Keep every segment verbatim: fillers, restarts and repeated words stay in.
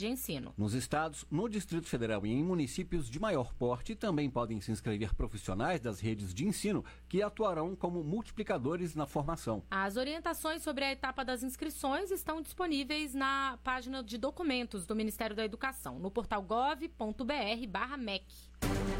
de ensino. Nos estados, no Distrito Federal e em municípios de maior porte, também podem se inscrever profissionais das redes de ensino que atuarão como multiplicadores na formação. As orientações sobre a etapa das inscrições estão disponíveis na página de documentos do Ministério da Educação, no portal gov ponto br barra M E C.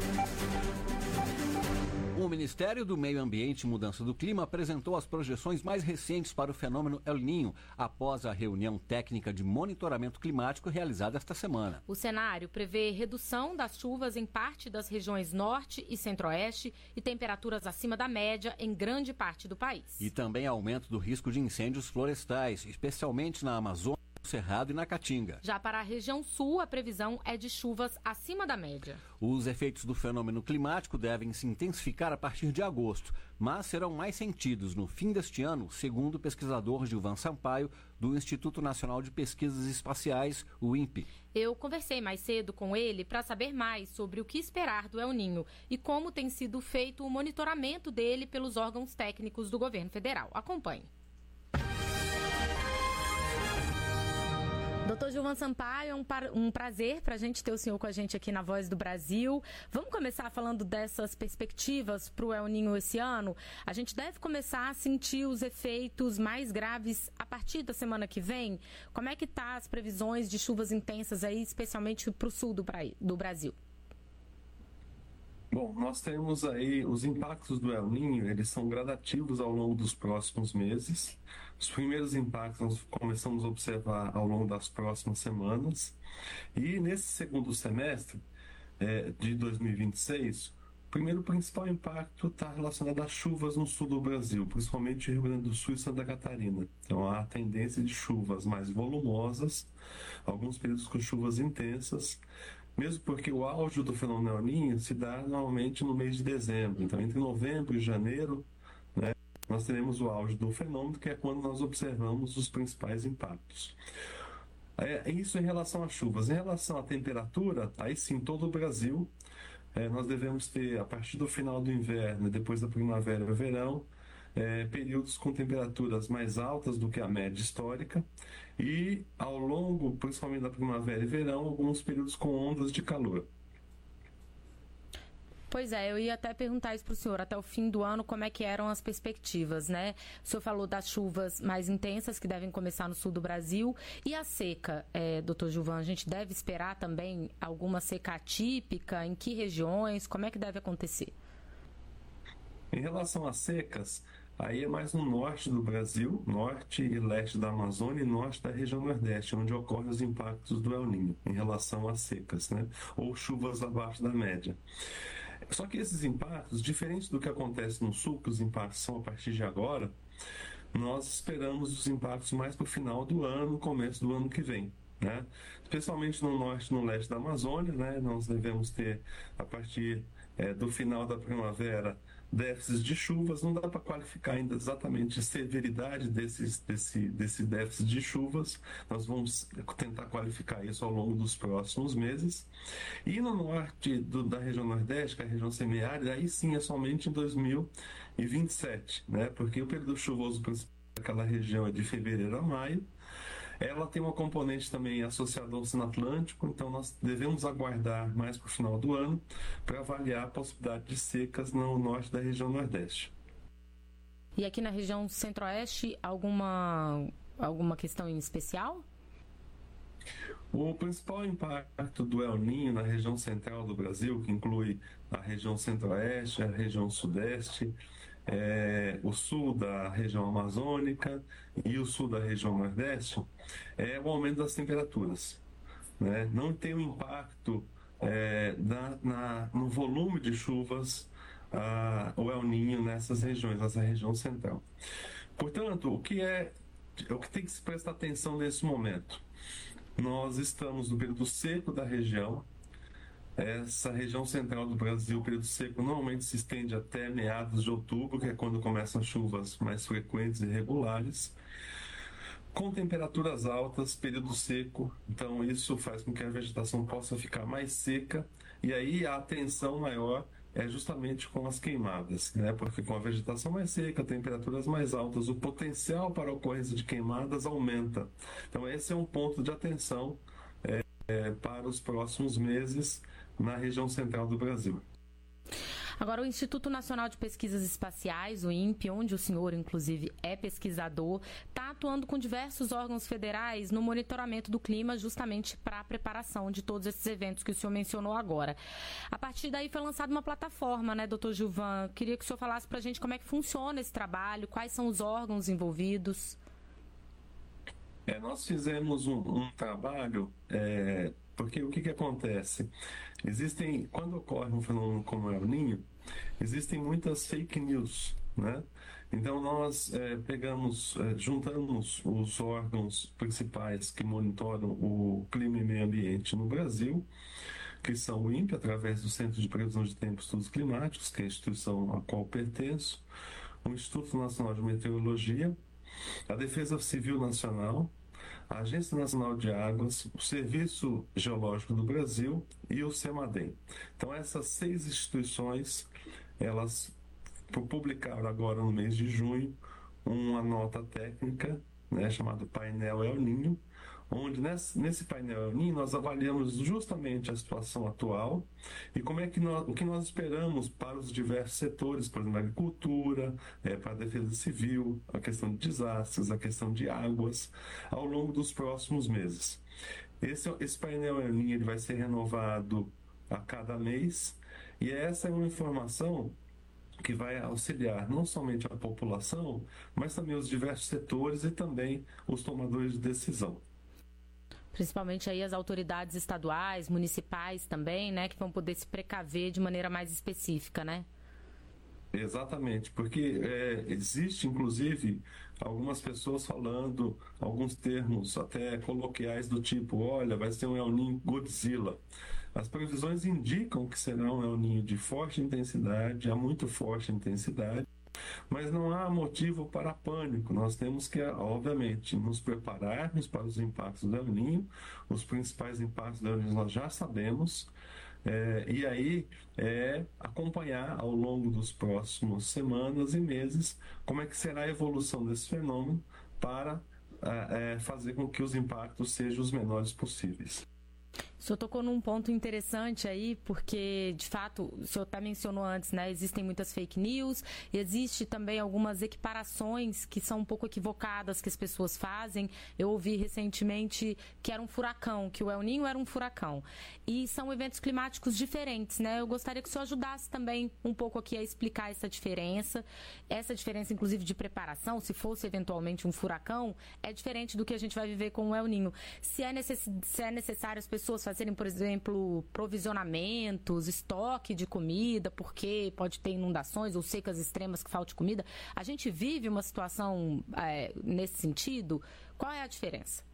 O Ministério do Meio Ambiente e Mudança do Clima apresentou as projeções mais recentes para o fenômeno El Niño após a reunião técnica de monitoramento climático realizada esta semana. O cenário prevê redução das chuvas em parte das regiões norte e centro-oeste e temperaturas acima da média em grande parte do país. E também aumento do risco de incêndios florestais, especialmente na Amazônia, no Cerrado e na Caatinga. Já para a região sul, a previsão é de chuvas acima da média. Os efeitos do fenômeno climático devem se intensificar a partir de agosto, mas serão mais sentidos no fim deste ano, segundo o pesquisador Gilvan Sampaio, do Instituto Nacional de Pesquisas Espaciais, o INPE. Eu conversei mais cedo com ele para saber mais sobre o que esperar do El Niño e como tem sido feito o monitoramento dele pelos órgãos técnicos do governo federal. Acompanhe. Doutor Gilvan Sampaio, é um, par, um prazer para a gente ter o senhor com a gente aqui na Voz do Brasil. Vamos começar falando dessas perspectivas para o El Niño esse ano? A gente deve começar a sentir os efeitos mais graves a partir da semana que vem? Como é que tá as previsões de chuvas intensas aí, especialmente para o sul do, do Brasil? Bom, nós temos aí os impactos do El Niño, eles são gradativos ao longo dos próximos meses. Os primeiros impactos nós começamos a observar ao longo das próximas semanas. E nesse segundo semestre é, de dois mil e vinte e seis, o primeiro principal impacto está relacionado às chuvas no sul do Brasil, principalmente Rio Grande do Sul e Santa Catarina. Então há a tendência de chuvas mais volumosas, alguns períodos com chuvas intensas, mesmo porque o auge do fenômeno El Niño se dá normalmente no mês de dezembro. Então, entre novembro e janeiro, né, nós teremos o auge do fenômeno, que é quando nós observamos os principais impactos. É, isso em relação às chuvas. Em relação à temperatura, aí sim, todo o Brasil, é, nós devemos ter, a partir do final do inverno, depois da primavera e verão, É, períodos com temperaturas mais altas do que a média histórica e ao longo, principalmente da primavera e verão, alguns períodos com ondas de calor. Pois é, eu ia até perguntar isso para o senhor, até o fim do ano, como é que eram as perspectivas, né? O senhor falou das chuvas mais intensas que devem começar no sul do Brasil e a seca, é, doutor Gilvan, a gente deve esperar também alguma seca atípica? Em que regiões? Como é que deve acontecer? Em relação às secas, aí é mais no norte do Brasil, norte e leste da Amazônia e norte da região nordeste, onde ocorrem os impactos do El Niño em relação às secas, né? Ou chuvas abaixo da média. Só que esses impactos, diferentes do que acontece no sul, que os impactos são a partir de agora, nós esperamos os impactos mais para o final do ano, começo do ano que vem. Né? Especialmente no norte e no leste da Amazônia, né? Nós devemos ter, a partir é, do final da primavera, déficits de chuvas. Não dá para qualificar ainda exatamente a severidade desses, desse, desse déficit de chuvas. Nós vamos tentar qualificar isso ao longo dos próximos meses. E no norte do, da região nordeste, que é a região semiárida, aí sim é somente em dois mil e vinte e sete, né? Porque o período chuvoso principal daquela região é de fevereiro a maio. Ela tem uma componente também associada ao Oceano Atlântico, então nós devemos aguardar mais para o final do ano para avaliar a possibilidade de secas no norte da região nordeste. E aqui na região centro-oeste, alguma, alguma questão em especial? O principal impacto do El Niño na região central do Brasil, que inclui a região centro-oeste, a região sudeste, é, o sul da região amazônica e o sul da região nordeste, é o aumento das temperaturas. Né? Não tem um impacto é, na, na, no volume de chuvas a, o El Niño nessas regiões, nessa região central. Portanto, o que é o que tem que se prestar atenção nesse momento? Nós estamos no período seco da região. Essa região central do Brasil, o período seco normalmente se estende até meados de outubro, que é quando começam as chuvas mais frequentes e regulares, com temperaturas altas, período seco. Então isso faz com que a vegetação possa ficar mais seca, e aí a atenção maior é justamente com as queimadas, né? Porque com a vegetação mais seca, temperaturas mais altas, o potencial para a ocorrência de queimadas aumenta. Então esse é um ponto de atenção é, é, para os próximos meses na região central do Brasil. Agora, o Instituto Nacional de Pesquisas Espaciais, o INPE, onde o senhor, inclusive, é pesquisador, está atuando com diversos órgãos federais no monitoramento do clima, justamente para a preparação de todos esses eventos que o senhor mencionou agora. A partir daí foi lançada uma plataforma, né, doutor Gilvan? Queria que o senhor falasse para a gente como é que funciona esse trabalho, quais são os órgãos envolvidos. É, nós fizemos um, um trabalho, é, porque o que, que acontece? Existem, quando ocorre um fenômeno como o El Niño, existem muitas fake news, né? Então nós é, pegamos, é, juntamos os órgãos principais que monitoram o clima e meio ambiente no Brasil, que são o INPE, através do Centro de Previsão de Tempo e Estudos Climáticos, que é a instituição a qual pertenço, o Instituto Nacional de Meteorologia, a Defesa Civil Nacional, a Agência Nacional de Águas, o Serviço Geológico do Brasil e o CEMADEM. Então essas seis instituições, elas publicaram agora no mês de junho uma nota técnica, né, chamada Painel El Niño, onde nesse, nesse painel El Niño nós avaliamos justamente a situação atual e como é que nós, o que nós esperamos para os diversos setores, por exemplo, a agricultura, é, para a defesa civil, a questão de desastres, a questão de águas, ao longo dos próximos meses. Esse, esse painel El Niño ele vai ser renovado a cada mês e essa é uma informação que vai auxiliar não somente a população, mas também os diversos setores e também os tomadores de decisão. Principalmente aí as autoridades estaduais, municipais também, né, que vão poder se precaver de maneira mais específica, né? Exatamente, porque é, existe inclusive algumas pessoas falando alguns termos até coloquiais do tipo, olha, vai ser um El Niño Godzilla. As previsões indicam que será um El Niño de forte intensidade, a muito forte intensidade, mas não há motivo para pânico. Nós temos que, obviamente, nos prepararmos para os impactos do El Niño. Os principais impactos do El Niño nós já sabemos. É, e aí é acompanhar ao longo dos próximos semanas e meses como é que será a evolução desse fenômeno para é, fazer com que os impactos sejam os menores possíveis. O senhor tocou num ponto interessante aí, porque, de fato, o senhor até mencionou antes, né? Existem muitas fake news, existe também algumas equiparações que são um pouco equivocadas que as pessoas fazem. Eu ouvi recentemente que era um furacão, que o El Niño era um furacão. E são eventos climáticos diferentes, né? Eu gostaria que o senhor ajudasse também um pouco aqui a explicar essa diferença. Essa diferença, inclusive, de preparação, se fosse eventualmente um furacão, é diferente do que a gente vai viver com o El Niño. Se é, necess... se é necessário as pessoas fazerem, por exemplo, provisionamentos, estoque de comida, porque pode ter inundações ou secas extremas que falte comida. A gente vive uma situação é, nesse sentido? Qual é a diferença?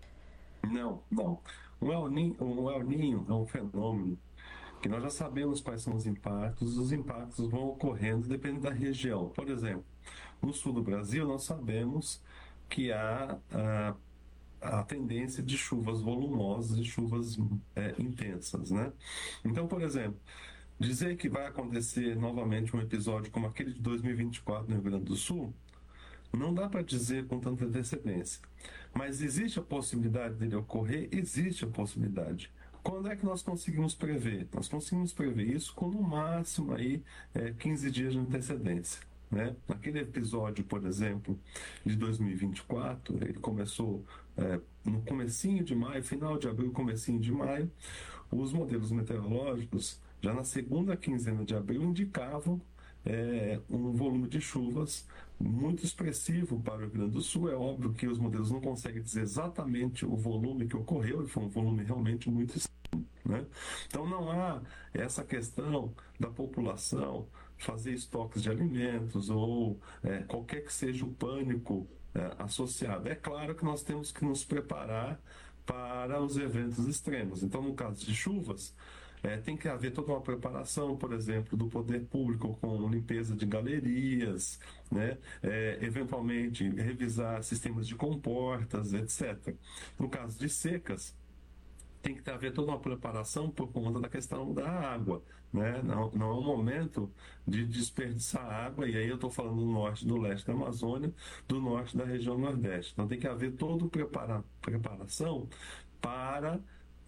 Não, não. O El Niño, o El Niño é um fenômeno que nós já sabemos quais são os impactos, os impactos vão ocorrendo dependendo da região. Por exemplo, no sul do Brasil nós sabemos que há a a tendência de chuvas volumosas e chuvas é, intensas, né? Então, por exemplo, dizer que vai acontecer novamente um episódio como aquele de dois mil e vinte e quatro no Rio Grande do Sul, não dá para dizer com tanta antecedência. Mas existe a possibilidade dele ocorrer? Existe a possibilidade. Quando é que nós conseguimos prever? Nós conseguimos prever isso com no máximo aí, é, quinze dias de antecedência. Né? Naquele episódio, por exemplo, de dois mil e vinte e quatro, ele começou é, no comecinho de maio, final de abril, comecinho de maio, os modelos meteorológicos, já na segunda quinzena de abril, indicavam é, um volume de chuvas muito expressivo para o Rio Grande do Sul. É óbvio que os modelos não conseguem dizer exatamente o volume que ocorreu, e foi um volume realmente muito extremo, né? Então não há essa questão da população fazer estoques de alimentos ou é, qualquer que seja o pânico é, associado. É claro que nós temos que nos preparar para os eventos extremos. Então, no caso de chuvas, é, tem que haver toda uma preparação, por exemplo, do poder público com limpeza de galerias, né? É, eventualmente revisar sistemas de comportas, etcétera. No caso de secas, tem que haver toda uma preparação por conta da questão da água, né? Não, não é um momento de desperdiçar água, e aí eu estou falando do norte, do leste da Amazônia, do norte da região nordeste. Então tem que haver toda a prepara, preparação para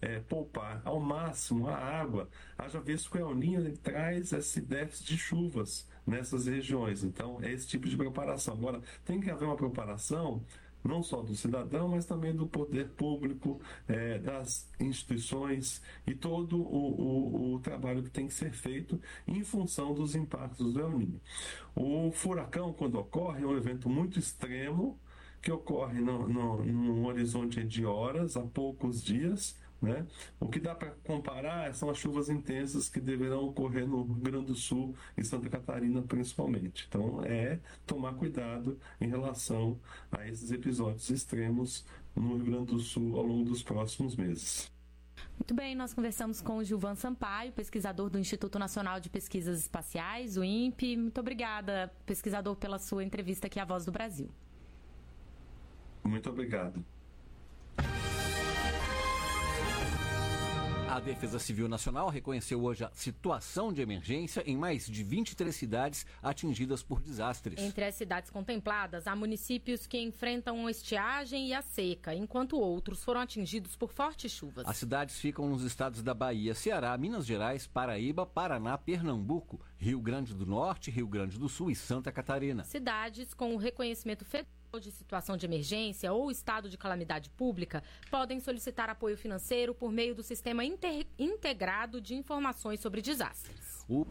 é, poupar ao máximo a água, haja visto que o El Niño ele traz esse déficit de chuvas nessas regiões. Então, é esse tipo de preparação. Agora, tem que haver uma preparação não só do cidadão, mas também do poder público, é, das instituições e todo o, o, o trabalho que tem que ser feito em função dos impactos do El Niño. O furacão, quando ocorre, é um evento muito extremo, que ocorre no, no, num horizonte de horas, há poucos dias, né? O que dá para comparar são as chuvas intensas que deverão ocorrer no Rio Grande do Sul e Santa Catarina principalmente. Então é tomar cuidado em relação a esses episódios extremos no Rio Grande do Sul ao longo dos próximos meses. Muito bem, nós conversamos com o Gilvan Sampaio, pesquisador do Instituto Nacional de Pesquisas Espaciais, o INPE. Muito obrigada, pesquisador, pela sua entrevista aqui à Voz do Brasil. Muito obrigado. A Defesa Civil Nacional reconheceu hoje a situação de emergência em mais de vinte e três cidades atingidas por desastres. Entre as cidades contempladas, há municípios que enfrentam a estiagem e a seca, enquanto outros foram atingidos por fortes chuvas. As cidades ficam nos estados da Bahia, Ceará, Minas Gerais, Paraíba, Paraná, Pernambuco, Rio Grande do Norte, Rio Grande do Sul e Santa Catarina. Cidades com o reconhecimento federal de situação de emergência ou estado de calamidade pública podem solicitar apoio financeiro por meio do Sistema Inter- Integrado de Informações sobre Desastres. O...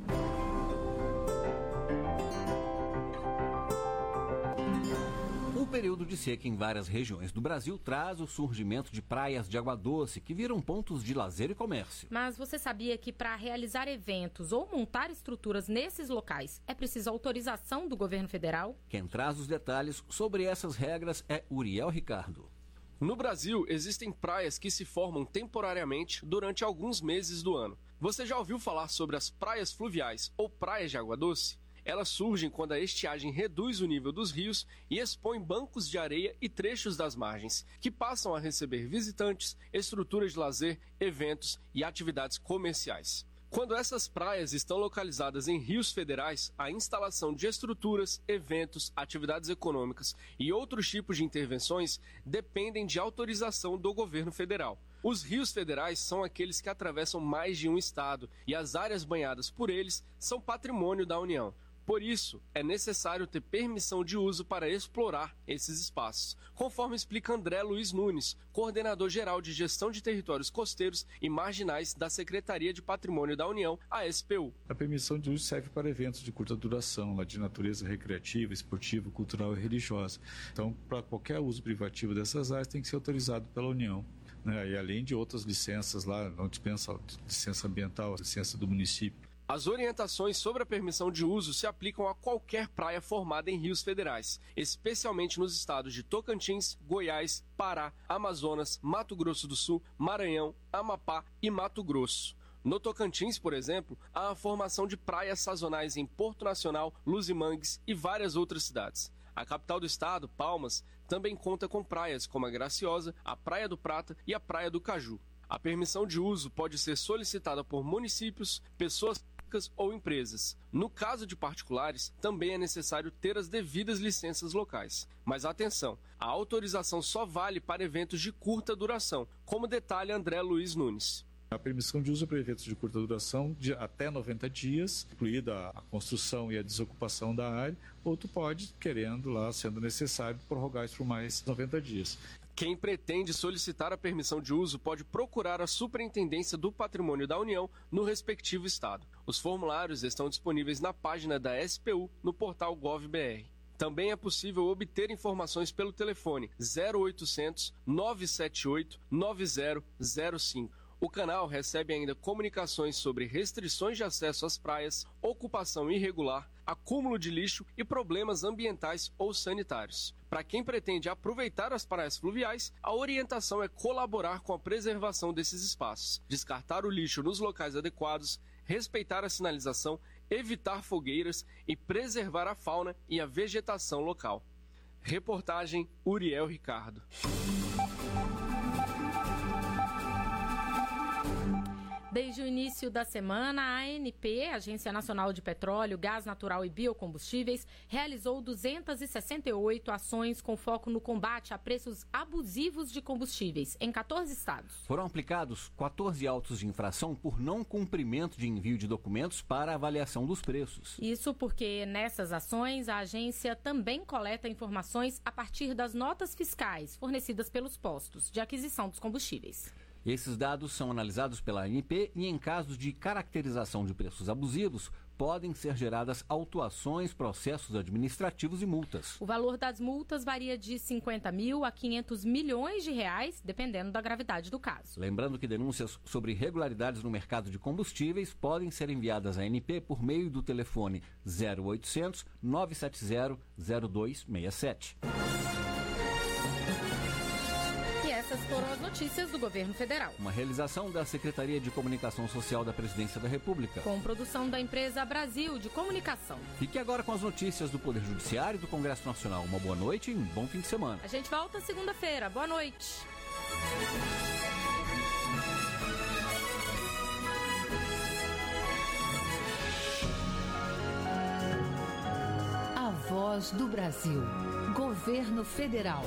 O período de seca em várias regiões do Brasil traz o surgimento de praias de água doce que viram pontos de lazer e comércio. Mas você sabia que para realizar eventos ou montar estruturas nesses locais é preciso autorização do governo federal? Quem traz os detalhes sobre essas regras é Uriel Ricardo. No Brasil, existem praias que se formam temporariamente durante alguns meses do ano. Você já ouviu falar sobre as praias fluviais ou praias de água doce? Elas surgem quando a estiagem reduz o nível dos rios e expõe bancos de areia e trechos das margens, que passam a receber visitantes, estruturas de lazer, eventos e atividades comerciais. Quando essas praias estão localizadas em rios federais, a instalação de estruturas, eventos, atividades econômicas e outros tipos de intervenções dependem de autorização do governo federal. Os rios federais são aqueles que atravessam mais de um estado e as áreas banhadas por eles são patrimônio da União. Por isso, é necessário ter permissão de uso para explorar esses espaços, conforme explica André Luiz Nunes, coordenador-geral de Gestão de Territórios Costeiros e Marginais da Secretaria de Patrimônio da União, a S P U. A permissão de uso serve para eventos de curta duração, lá de natureza recreativa, esportiva, cultural e religiosa. Então, para qualquer uso privativo dessas áreas, tem que ser autorizado pela União. Né? E além de outras licenças lá, não dispensa licença ambiental, licença do município. As orientações sobre a permissão de uso se aplicam a qualquer praia formada em rios federais, especialmente nos estados de Tocantins, Goiás, Pará, Amazonas, Mato Grosso do Sul, Maranhão, Amapá e Mato Grosso. No Tocantins, por exemplo, há a formação de praias sazonais em Porto Nacional, Luzimangues e várias outras cidades. A capital do estado, Palmas, também conta com praias como a Graciosa, a Praia do Prata e a Praia do Caju. A permissão de uso pode ser solicitada por municípios, pessoas ou empresas. No caso de particulares, também é necessário ter as devidas licenças locais. Mas atenção, a autorização só vale para eventos de curta duração, como detalha André Luiz Nunes. A permissão de uso para eventos de curta duração de até noventa dias, incluída a construção e a desocupação da área, ou tu pode, querendo lá, sendo necessário, prorrogar isso por mais noventa dias. Quem pretende solicitar a permissão de uso pode procurar a Superintendência do Patrimônio da União no respectivo estado. Os formulários estão disponíveis na página da S P U no portal Gov B R. Também é possível obter informações pelo telefone zero oitocentos, nove sete oito, nove zero zero cinco. O canal recebe ainda comunicações sobre restrições de acesso às praias, ocupação irregular, acúmulo de lixo e problemas ambientais ou sanitários. Para quem pretende aproveitar as praias fluviais, a orientação é colaborar com a preservação desses espaços, descartar o lixo nos locais adequados, respeitar a sinalização, evitar fogueiras e preservar a fauna e a vegetação local. Reportagem Uriel Ricardo. Desde o início da semana, a ANP, Agência Nacional de Petróleo, Gás Natural e Biocombustíveis, realizou duzentas e sessenta e oito ações com foco no combate a preços abusivos de combustíveis em quatorze estados. Foram aplicados quatorze autos de infração por não cumprimento de envio de documentos para avaliação dos preços. Isso porque nessas ações a agência também coleta informações a partir das notas fiscais fornecidas pelos postos de aquisição dos combustíveis. Esses dados são analisados pela A N P e, em casos de caracterização de preços abusivos, podem ser geradas autuações, processos administrativos e multas. O valor das multas varia de cinquenta mil a quinhentos milhões de reais, dependendo da gravidade do caso. Lembrando que denúncias sobre irregularidades no mercado de combustíveis podem ser enviadas à A N P por meio do telefone zero oitocentos, nove sete zero, zero dois seis sete. Essas foram as notícias do governo federal. Uma realização da Secretaria de Comunicação Social da Presidência da República. Com produção da empresa Brasil de Comunicação. Fique agora com as notícias do Poder Judiciário e do Congresso Nacional. Uma boa noite e um bom fim de semana. A gente volta segunda-feira. Boa noite. A Voz do Brasil. Governo Federal.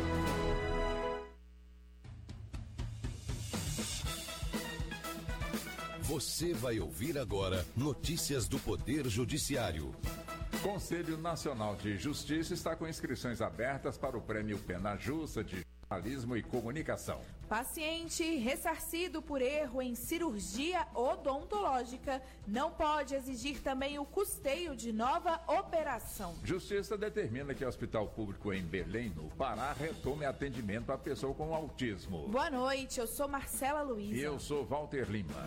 Você vai ouvir agora notícias do Poder Judiciário. Conselho Nacional de Justiça está com inscrições abertas para o Prêmio Pena Justa de Jornalismo e Comunicação. Paciente ressarcido por erro em cirurgia odontológica não pode exigir também o custeio de nova operação. Justiça determina que o Hospital Público em Belém, no Pará, retome atendimento à pessoa com autismo. Boa noite, eu sou Marcela Luiza. E eu sou Walter Lima.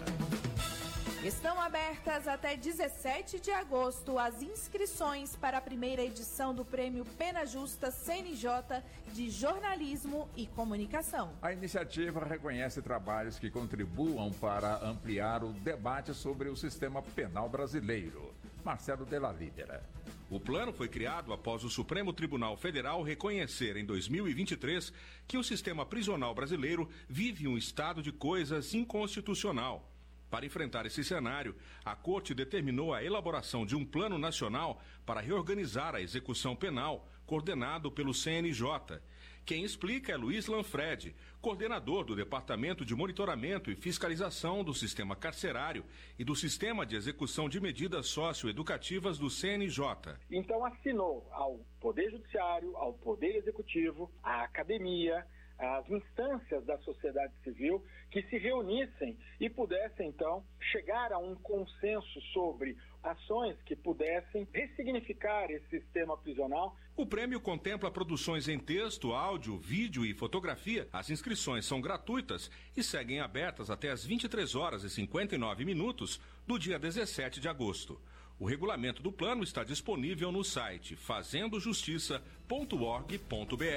Estão abertas até dezessete de agosto as inscrições para a primeira edição do Prêmio Pena Justa C N J de Jornalismo e Comunicação. A iniciativa reconhece trabalhos que contribuam para ampliar o debate sobre o sistema penal brasileiro. Marcelo Della Lídera. O plano foi criado após o Supremo Tribunal Federal reconhecer em dois mil e vinte e três que o sistema prisional brasileiro vive um estado de coisas inconstitucional. Para enfrentar esse cenário, a Corte determinou a elaboração de um plano nacional para reorganizar a execução penal, coordenado pelo C N J. Quem explica é Luiz Lanfredi, coordenador do Departamento de Monitoramento e Fiscalização do Sistema Carcerário e do Sistema de Execução de Medidas Socioeducativas do C N J. Então assinou ao Poder Judiciário, ao Poder Executivo, à Academia, as instâncias da sociedade civil que se reunissem e pudessem, então, chegar a um consenso sobre ações que pudessem ressignificar esse sistema prisional. O prêmio contempla produções em texto, áudio, vídeo e fotografia. As inscrições são gratuitas e seguem abertas até às vinte e três horas e cinquenta e nove minutos do dia dezessete de agosto. O regulamento do plano está disponível no site fazendo justiça ponto org ponto br.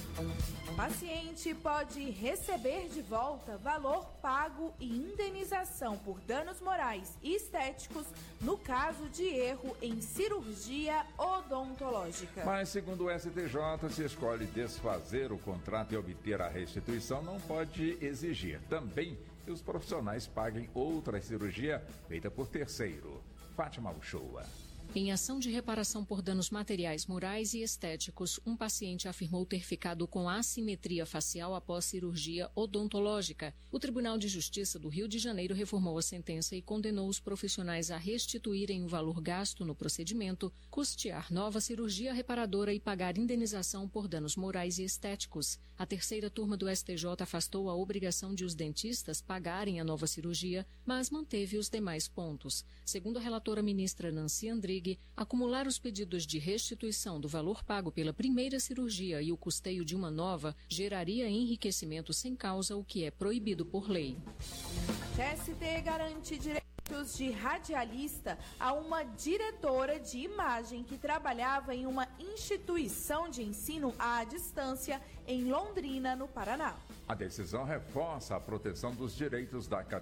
Paciente pode receber de volta valor pago e indenização por danos morais e estéticos no caso de erro em cirurgia odontológica. Mas, segundo o S T J, se escolhe desfazer o contrato e obter a restituição, não pode exigir também que os profissionais paguem outra cirurgia feita por terceiro. Fátima Uchoa. Em ação de reparação por danos materiais, morais e estéticos, um paciente afirmou ter ficado com assimetria facial após cirurgia odontológica. O Tribunal de Justiça do Rio de Janeiro reformou a sentença e condenou os profissionais a restituírem o valor gasto no procedimento, custear nova cirurgia reparadora e pagar indenização por danos morais e estéticos. A terceira turma do S T J afastou a obrigação de os dentistas pagarem a nova cirurgia, mas manteve os demais pontos. Segundo a relatora ministra Nancy Andrighi, acumular os pedidos de restituição do valor pago pela primeira cirurgia e o custeio de uma nova geraria enriquecimento sem causa, o que é proibido por lei. T S T garante direitos de radialista a uma diretora de imagem que trabalhava em uma instituição de ensino à distância em Londrina, no Paraná. A decisão reforça a proteção dos direitos da categoria